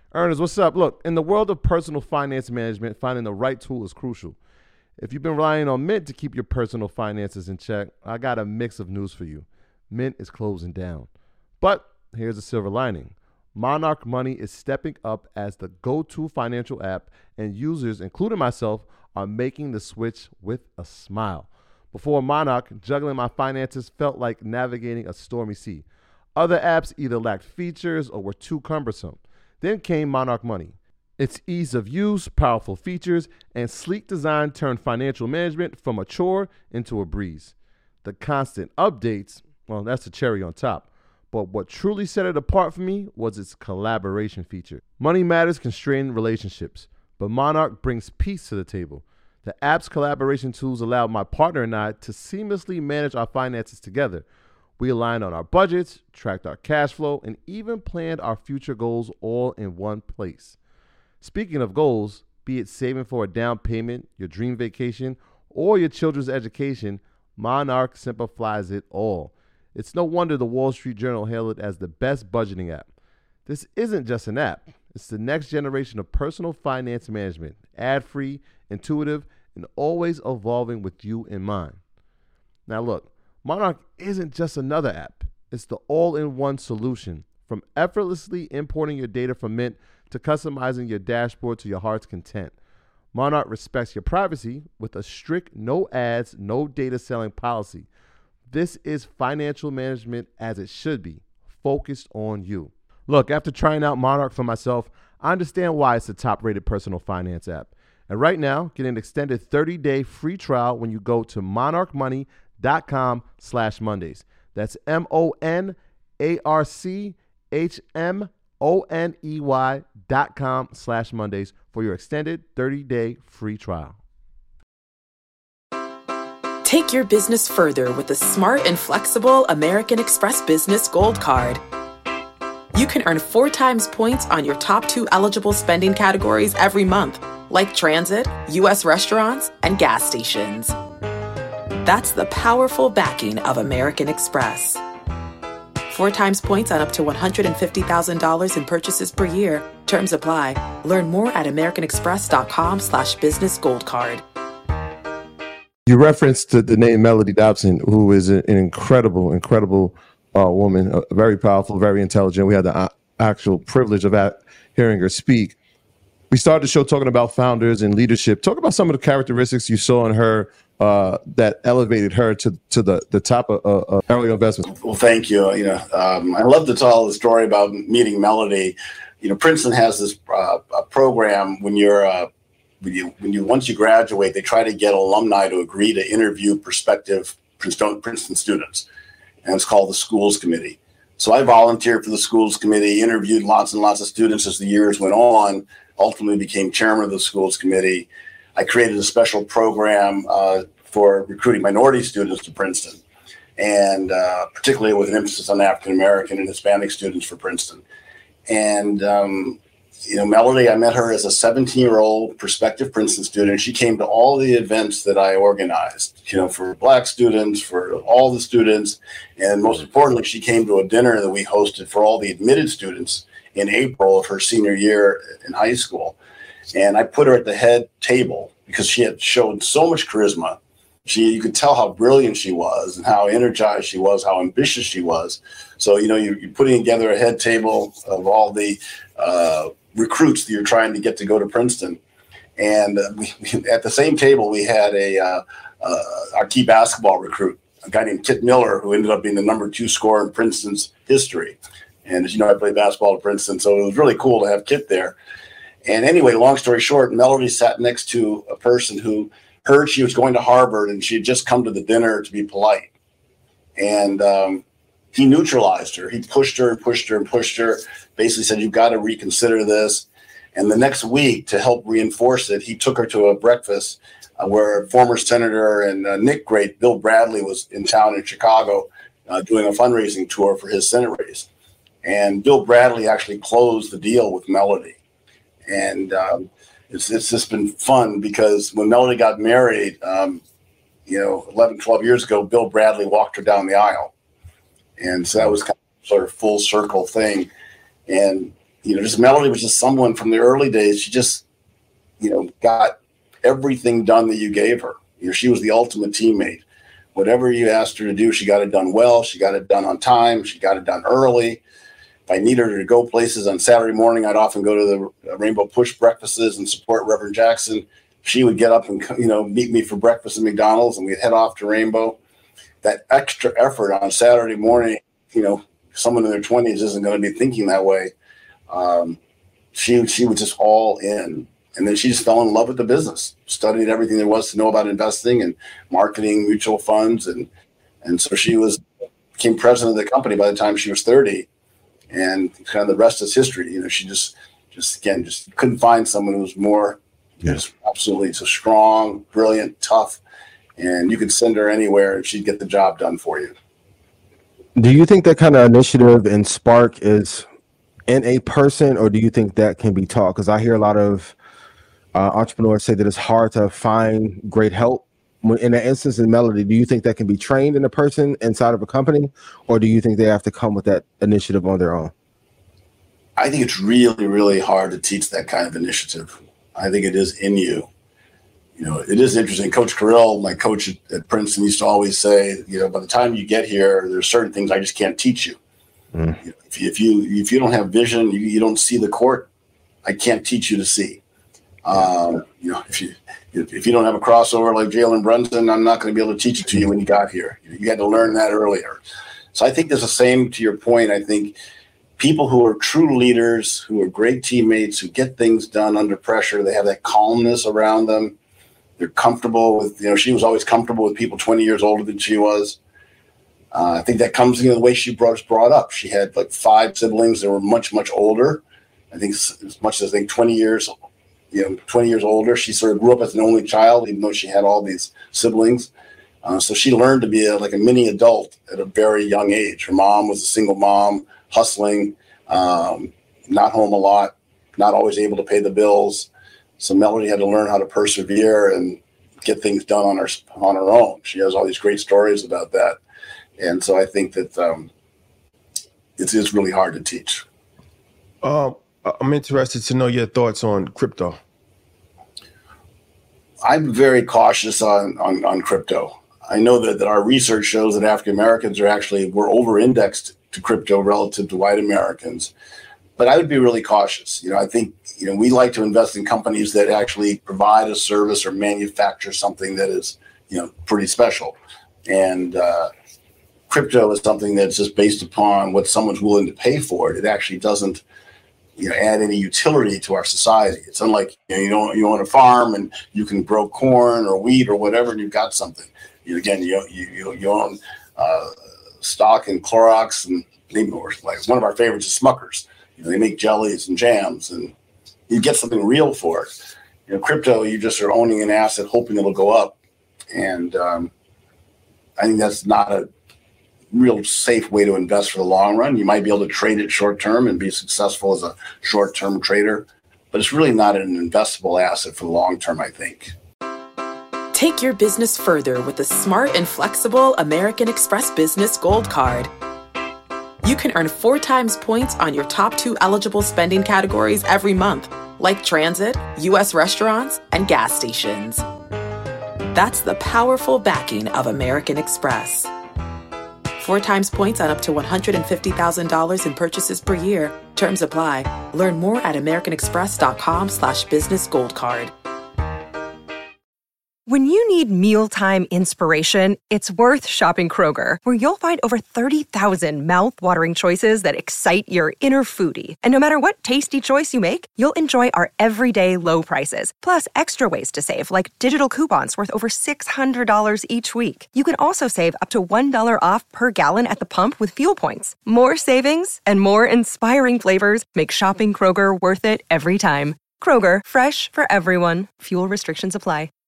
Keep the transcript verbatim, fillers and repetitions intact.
Ernest, what's up? Look, in the world of personal finance management, finding the right tool is crucial. If you've been relying on Mint to keep your personal finances in check, I got a mix of news for you. Mint is closing down. But here's a silver lining. Monarch Money is stepping up as the go-to financial app, and users, including myself, are making the switch with a smile. Before Monarch, juggling my finances felt like navigating a stormy sea. Other apps either lacked features or were too cumbersome. Then came Monarch Money. Its ease of use, powerful features, and sleek design turned financial management from a chore into a breeze. The constant updates, well, that's the cherry on top. But what truly set it apart for me was its collaboration feature. Money matters constrain relationships, but Monarch brings peace to the table. The app's collaboration tools allow my partner and I to seamlessly manage our finances together. We aligned on our budgets, tracked our cash flow, and even planned our future goals all in one place. Speaking of goals, be it saving for a down payment, your dream vacation, or your children's education, Monarch simplifies it all. It's no wonder the Wall Street Journal hailed it as the best budgeting app. This isn't just an app. It's the next generation of personal finance management, ad-free, intuitive, and always evolving with you in mind. Now look, Monarch isn't just another app. It's the all-in-one solution. From effortlessly importing your data from Mint to customizing your dashboard to your heart's content. Monarch respects your privacy with a strict no ads, no data selling policy. This is financial management as it should be, focused on you. Look, after trying out Monarch for myself, I understand why it's the top-rated personal finance app. And right now, get an extended thirty-day free trial when you go to monarchmoney.com slash Mondays. That's M-O-N-A-R-C-H-M-O-N-E-Y dot com slash Mondays for your extended thirty-day free trial. Take your business further with the smart and flexible American Express Business Gold Card. You can earn four times points on your top two eligible spending categories every month, like transit, U S restaurants, and gas stations. That's the powerful backing of American Express. Four times points on up to one hundred fifty thousand dollars in purchases per year. Terms apply. Learn more at americanexpress.com slash business gold card. You referenced the, the name Melody Dobson, who is an incredible, incredible uh, woman, uh, very powerful, very intelligent. We had the uh, actual privilege of at, hearing her speak. We started the show talking about founders and leadership. Talk about some of the characteristics you saw in her uh, that elevated her to to the, the top of uh, early investment. Well, thank you. You know, um, I love to tell the story about meeting Melody. You know, Princeton has this uh, a program when you're uh, when you when you once you graduate, they try to get alumni to agree to interview prospective Princeton Princeton students, and it's called the Schools Committee. So I volunteered for the Schools Committee, interviewed lots and lots of students as the years went on. Ultimately became chairman of the Schools Committee. I created a special program uh, for recruiting minority students to Princeton, and uh, particularly with an emphasis on African American and Hispanic students for Princeton. And um, you know, Melody, I met her as a seventeen-year-old prospective Princeton student. She came to all the events that I organized, you know, for Black students, for all the students, and most importantly, she came to a dinner that we hosted for all the admitted students in April of her senior year in high school. And I put her at the head table because she had shown so much charisma. She, you could tell how brilliant she was and how energized she was, how ambitious she was. So, you know, you're, you're putting together a head table of all the uh, recruits that you're trying to get to go to Princeton. And uh, we, we, at the same table, we had a uh, uh, our key basketball recruit, a guy named Kit Miller, who ended up being the number two scorer in Princeton's history. And as you know, I played basketball at Princeton, so it was really cool to have Kit there. And anyway, long story short, Melody sat next to a person who heard she was going to Harvard, and she had just come to the dinner to be polite. And um, he neutralized her. He pushed her and pushed her and pushed her, basically said, you've got to reconsider this. And the next week, to help reinforce it, he took her to a breakfast uh, where former Senator and uh, Nick great Bill Bradley was in town in Chicago uh, doing a fundraising tour for his Senate race. And Bill Bradley actually closed the deal with Melody. And um, it's, it's just been fun because when Melody got married, um, you know, eleven, twelve years ago, Bill Bradley walked her down the aisle. And so that was kind of sort of full circle thing. And you know, just Melody was just someone from the early days. She just, you know, got everything done that you gave her. You know, she was the ultimate teammate. Whatever you asked her to do, she got it done well. She got it done on time. She got it done early. If I needed her to go places on Saturday morning, I'd often go to the Rainbow Push breakfasts and support Reverend Jackson. She would get up and, you know, meet me for breakfast at McDonald's, and we'd head off to Rainbow. That extra effort on Saturday morning, you know, someone in their twenties isn't going to be thinking that way. Um, she she was just all in. And then she just fell in love with the business, studied everything there was to know about investing and marketing mutual funds. And and so she was became president of the company by the time she was thirty. And kind of the rest is history. You know, she just, just again, just couldn't find someone who was more yeah. just absolutely so strong, brilliant, tough. And you could send her anywhere and she'd get the job done for you. Do you think that kind of initiative and spark is in a person, or do you think that can be taught? Because I hear a lot of uh, entrepreneurs say that it's hard to find great help. In that instance in Melody, do you think that can be trained in a person inside of a company, or do you think they have to come with that initiative on their own? I think it's really, really hard to teach that kind of initiative. I think it is in you. You know, it is interesting. Coach Carrill, my coach at, at Princeton, used to always say, you know, by the time you get here, there's certain things I just can't teach you. Mm. You know, if, you if you if you don't have vision, you, you don't see the court, I can't teach you to see. Um, you know, if you if you don't have a crossover like Jalen Brunson, I'm not going to be able to teach it to you when you got here. You had to learn that earlier. So I think there's the same to your point. I think people who are true leaders, who are great teammates, who get things done under pressure, they have that calmness around them. They're comfortable with, you know, she was always comfortable with people twenty years older than she was. Uh, I think that comes, you know, the way she brought, was brought up. She had like five siblings that were much, much older. I think as much as I think twenty years old. You know, twenty years older. She sort of grew up as an only child, even though she had all these siblings. Uh, so she learned to be a, like a mini adult at a very young age. Her mom was a single mom, hustling, um, not home a lot, not always able to pay the bills. So Melody had to learn how to persevere and get things done on her on her own. She has all these great stories about that. And so I think that um, it is really hard to teach. Um. I'm interested to know your thoughts on crypto. I'm very cautious on, on, on crypto. I know that, that our research shows that African Americans are actually, we're over-indexed to crypto relative to white Americans. But I would be really cautious. You know, I think, you know, we like to invest in companies that actually provide a service or manufacture something that is, you know, pretty special. And uh, crypto is something that's just based upon what someone's willing to pay for it. It actually doesn't, you know, add any utility to our society. It's unlike, you know, you don't you own a farm and you can grow corn or wheat or whatever, and you've got something. You again, you you you own uh, stock in Clorox, and maybe like one of our favorites is Smuckers. You know, they make jellies and jams, and you get something real for it. You know, crypto, you just are owning an asset, hoping it'll go up, and um, I think that's not a real safe way to invest for the long run. You might be able to trade it short term and be successful as a short term trader, but it's really not an investable asset for the long term, I think. Take your business further with the smart and flexible American Express Business Gold Card. You can earn four times points on your top two eligible spending categories every month, like transit, U S restaurants, and gas stations. That's the powerful backing of American Express. Four times points on up to one hundred fifty thousand dollars in purchases per year. Terms apply. Learn more at americanexpress.com slash business gold card. When you need mealtime inspiration, it's worth shopping Kroger, where you'll find over thirty thousand mouth-watering choices that excite your inner foodie. And no matter what tasty choice you make, you'll enjoy our everyday low prices, plus extra ways to save, like digital coupons worth over six hundred dollars each week. You can also save up to one dollar off per gallon at the pump with fuel points. More savings and more inspiring flavors make shopping Kroger worth it every time. Kroger, fresh for everyone. Fuel restrictions apply.